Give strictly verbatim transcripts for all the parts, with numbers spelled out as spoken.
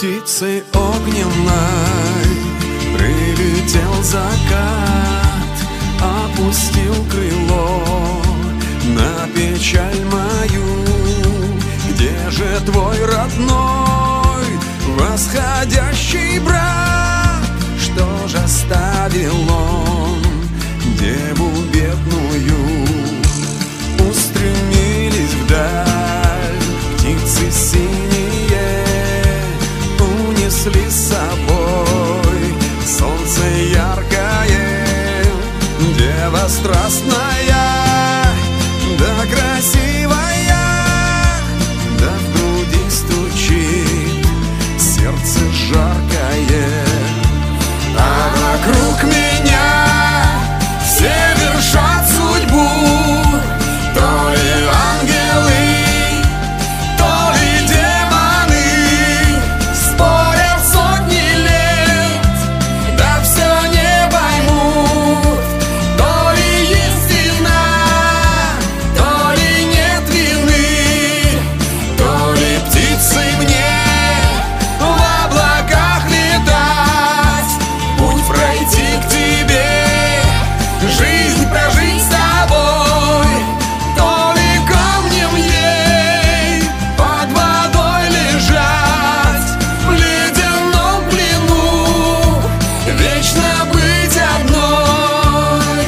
птицей огненной прилетел закат, опустил крыло на печаль мою. Где же твой родной восходящий брат? Что же оставил он деву бедную? Устремились вдаль птицы синие, унесли с собой солнце яркое. Дева страстная, да красивая, да в груди стучит сердце жаркое. А вокруг меня все вершат судьбу, то ли ангелы, то ли демоны, спорят сотни лет, да все не поймут, то ли истина, то ли нет вины, то ли птицы мне в облаках летать, путь пройти к тебе, жизнь прожить с тобой, то ли камнем ей под водой лежать, в ледяном плену вечно быть одной.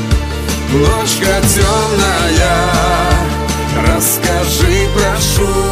Ночка темная, расскажи, прошу,